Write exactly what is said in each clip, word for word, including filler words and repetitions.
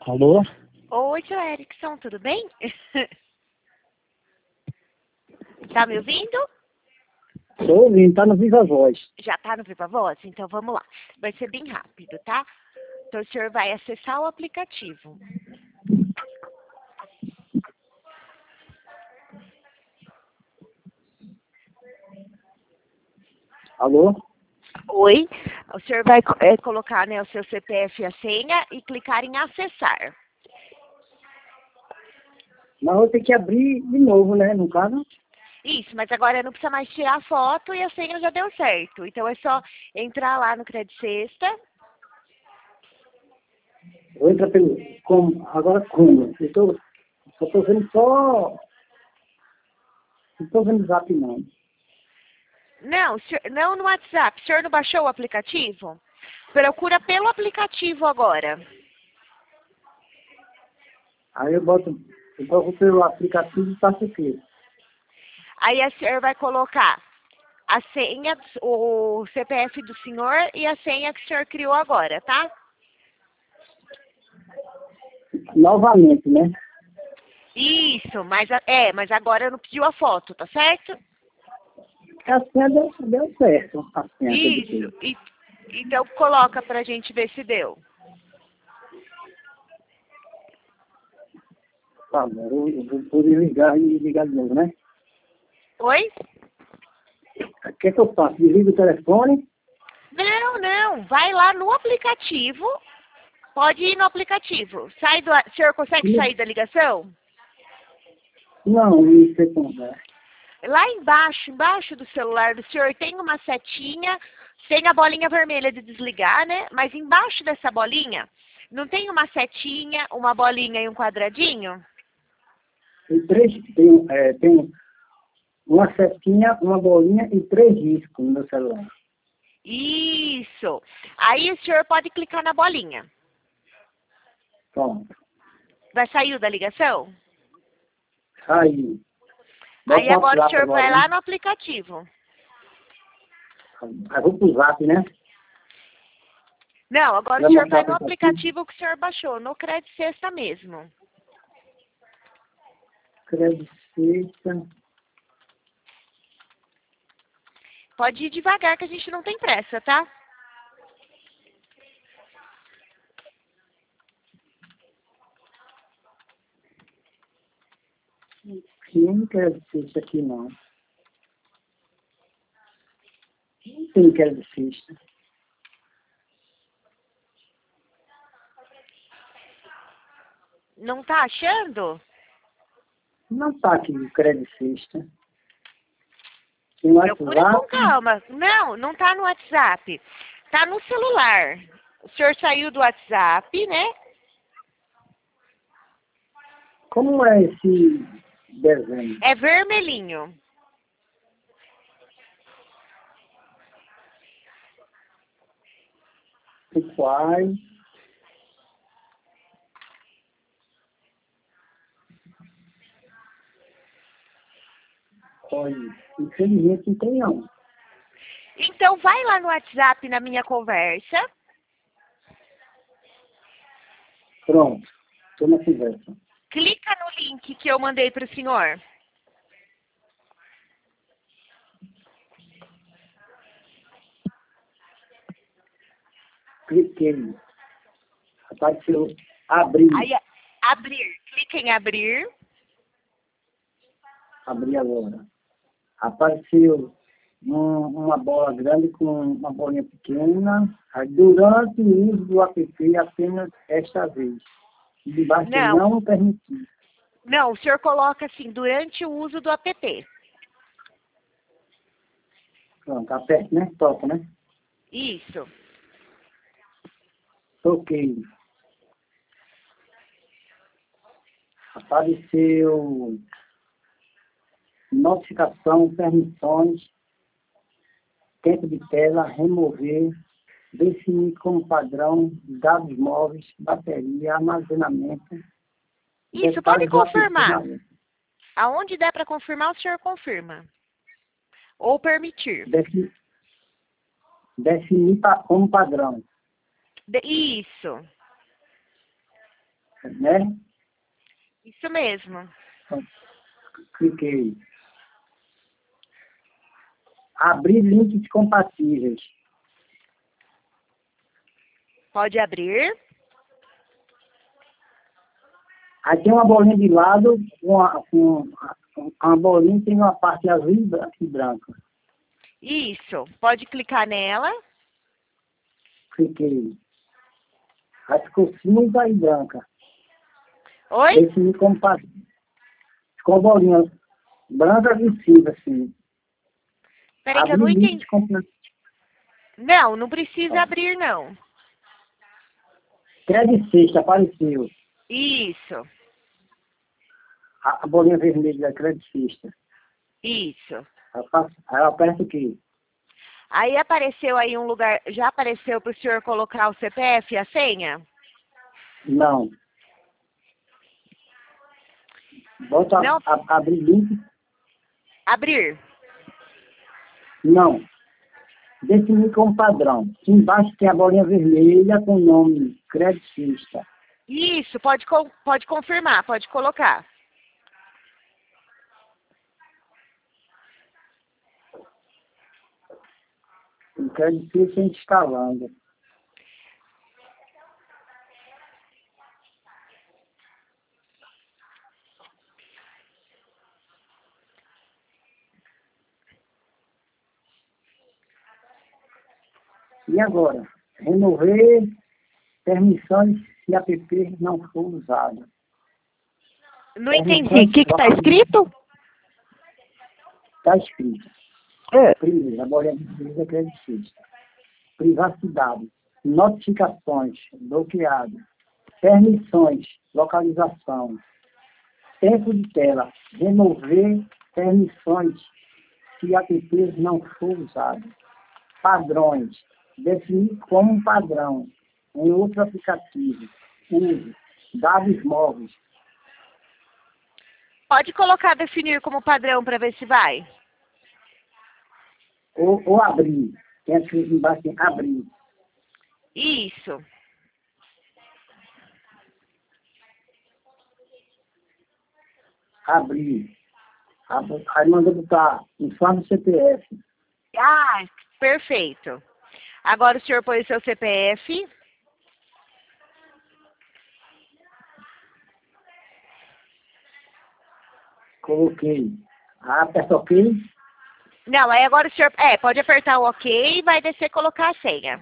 Alô? Oi, seu Erickson, tudo bem? Tá me ouvindo? Estou ouvindo, tá no Viva Voz. Já tá no Viva Voz? Então vamos lá. Vai ser bem rápido, tá? Então o senhor vai acessar o aplicativo. Alô? Oi. O senhor vai é, colocar, né, o seu C P F e a senha e clicar em acessar. Mas vou ter que abrir de novo, né, no caso? Isso, mas agora não precisa mais tirar a foto e a senha já deu certo. Então é só entrar lá no Credit Sexta. Vou entrar pelo... Como? Agora como? Eu tô... Só tô vendo só... Não tô vendo o Zap, não. Não, o senhor- não no WhatsApp. O senhor não baixou o aplicativo? Procura pelo aplicativo agora. Aí eu boto... Eu boto pelo aplicativo e faço o quê? Aí o senhor vai colocar a senha, o C P F do senhor e a senha que o senhor criou agora, tá? Novamente, né? Isso, mas a- é, mas agora não pediu a foto, tá certo? A senha deu, deu certo. A senha que eu Isso. botei. E, então coloca pra gente ver se deu. Tá bom, eu, eu vou poder ligar e ligar de novo, né? Oi? O que é que eu faço? Desligo o telefone? Não, não. Vai lá no aplicativo. Pode ir no aplicativo. Sai do, o senhor consegue sair da ligação? Não, não sei como é. Lá embaixo, embaixo do celular do senhor, tem uma setinha, tem a bolinha vermelha de desligar, né? Mas embaixo dessa bolinha, não tem uma setinha, uma bolinha e um quadradinho? Tem três, tem, é, tem uma setinha, uma bolinha e três riscos no meu celular. Isso. Aí o senhor pode clicar na bolinha. Pronto. Vai sair da ligação? Aí. Aí Bota o agora o WhatsApp senhor agora, vai né? lá no aplicativo. Aí vou pro Zap, né? Não, agora o Vai senhor mostrar vai o no aplicativo. aplicativo que o senhor baixou, no Credit Sexta mesmo. Crédito sexta. Pode ir devagar que a gente não tem pressa, tá? Não crédito sexta aqui, não. Não tem crédito sexta. Não tá achando? Não tá aqui o crédito sexta. Tem Procura com WhatsApp. calma. Não, não tá no WhatsApp. Tá no celular. O senhor saiu do WhatsApp, né? Como é esse desenho? É vermelhinho. Quais? Olha, infelizmente não tem não. Então vai lá no WhatsApp na minha conversa. Pronto. Estou na conversa. Clica no link que eu mandei para o senhor. Cliquei. Apareceu abrir. Aí, abrir. Clica em abrir. Abrir agora. Apareceu um- uma bola grande com uma bolinha pequena. Aí, durante o uso do app, apenas esta vez. E debaixo Não, não permitido. não, o senhor coloca assim, durante o uso do app. Pronto, aperte, né? Toca, né? Isso. Toquei. Apareceu notificação, permissões, tempo de tela, remover, definir como padrão, dados móveis, bateria, armazenamento. Isso, pode detalhes do confirmar. aplicativo. Aonde der para confirmar, o senhor confirma. Ou permitir. Defi- Definir pa- como padrão. De- Isso. né? Isso mesmo. Então, cliquei. Abrir links compatíveis. Pode abrir. Aí tem uma bolinha de lado, uma, uma, uma bolinha tem uma parte azul e branca. Isso. Pode clicar nela. Cliquei. Aí ficou cinza e branca. Oi? Defini como parte. Ficou uma bolinha branca e cinza, assim. Peraí que eu não Abrir entendi. links completos. Não, não precisa abrir, não. Crédito sexta, apareceu. Isso. A, a bolinha vermelha da crédito sexta. Isso. Aí eu, faço, aí eu aperto aqui. Aí apareceu aí um lugar, já apareceu para o senhor colocar o C P F e a senha? Não. Bota Não. A, a, abrir link. Abrir. Não. Definir como padrão. Aqui embaixo tem a bolinha vermelha com o nome crédito sexta. Isso, pode, pode confirmar, pode colocar. O crédito sexta instalando. E agora? Remover permissões se a app não for usada. Não entendi. O que está escrito? Está escrito. É. Primeiro, a bolinha vermelha crédito sexta. Privacidade. Notificações. Bloqueado. Permissões. Localização. Tempo de tela. Remover permissões se a app não for usada. Padrões. Definir como um padrão em outro aplicativo. Uso. Dados móveis. Pode colocar definir como padrão para ver se vai. Ou, ou abrir. Tem aqui embaixo, tem abrir. Isso. Abrir. Aí manda botar informe C P F. Ah, perfeito. Agora o senhor põe o seu C P F. Coloquei. Ah, aperta OK. Não, aí agora o senhor... É, pode apertar o OK e vai descer e colocar a senha.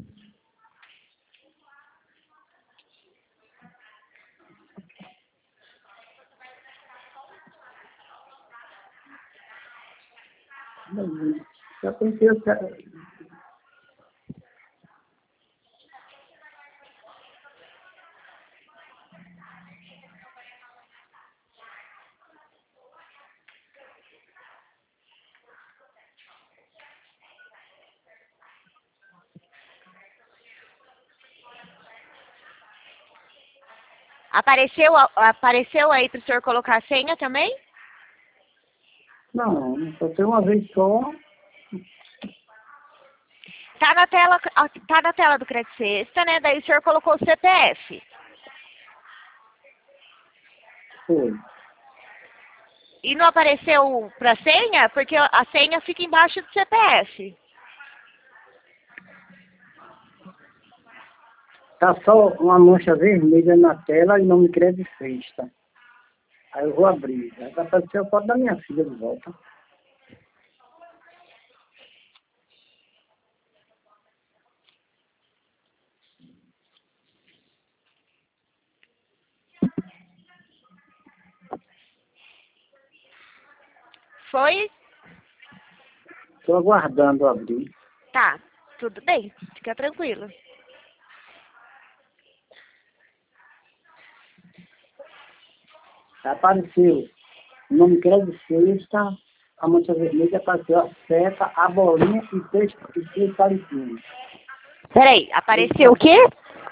Já pensei... Apareceu, apareceu aí para o senhor colocar a senha também? Não, só tem uma vez só. Tá na tela, tá na tela do crédito sexta, né? Daí o senhor colocou o C P F. Foi. E não apareceu para senha? Porque a senha fica embaixo do C P F. Tá só uma mancha vermelha na tela e nome crédito sexta. Aí eu vou abrir. Aí vai aparecer a foto da minha filha de volta. Foi? Estou aguardando abrir. Tá, tudo bem. Fica tranquilo. Apareceu o nome crédito sexta, a mancha vermelha apareceu a seta, a bolinha e três, e três palitinhos. Peraí, apareceu o quê?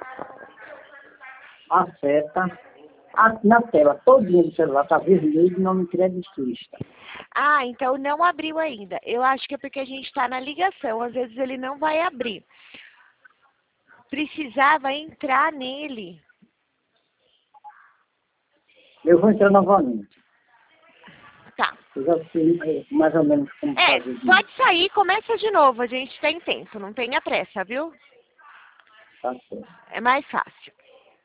A seta, a, na tela todinha do celular está vermelho e nome crédito sexta. Ah, então não abriu ainda. Eu acho que é porque a gente está na ligação. Às vezes ele não vai abrir. Precisava entrar nele. Eu vou entrar novamente. Tá. Eu já sei mais ou menos como É, fazer. pode sair e começa de novo. A gente tem tempo, não tenha pressa, viu? Tá certo. É mais fácil.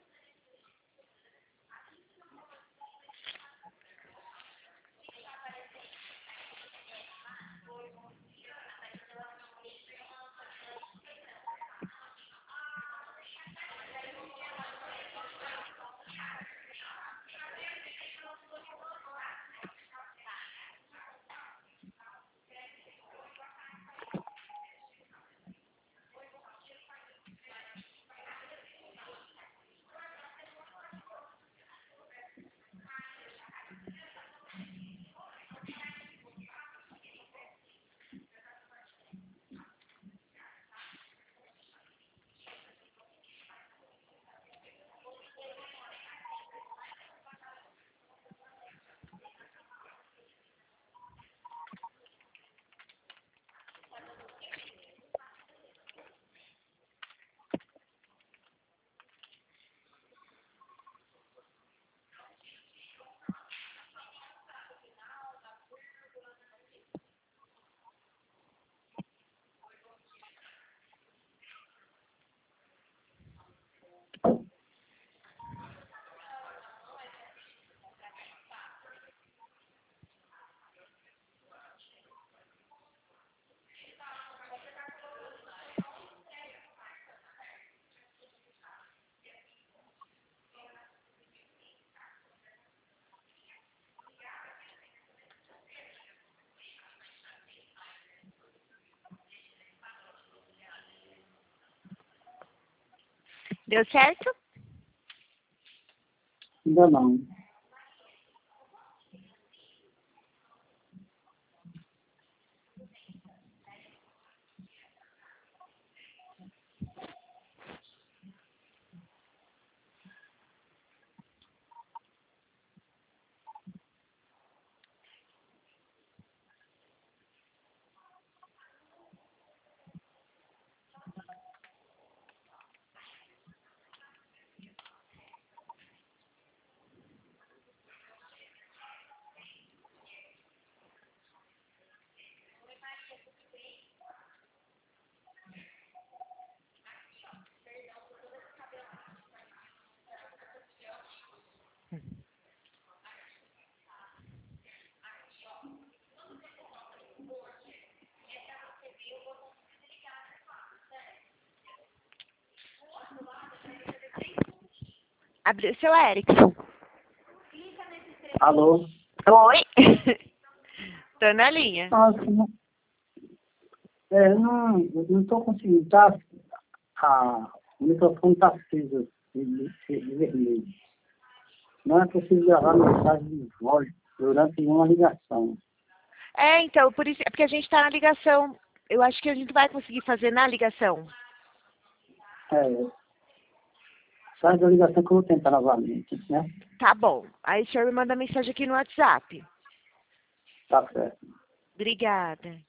Deu certo? Ainda não. Abriu seu Erickson. Alô? Oi? Tô na linha. Nossa, não, é, não, eu não estou conseguindo. Tá, a, o microfone está aceso de, de, de vermelho. Não é possível gravar mensagem de voz durante uma ligação. É, então, por isso, é porque a gente tá na ligação. Eu acho que a gente vai conseguir fazer na ligação. É, sai da ligação que eu vou tentar novamente, né? Tá bom. Aí o senhor me manda mensagem aqui no WhatsApp. Tá certo. Obrigada.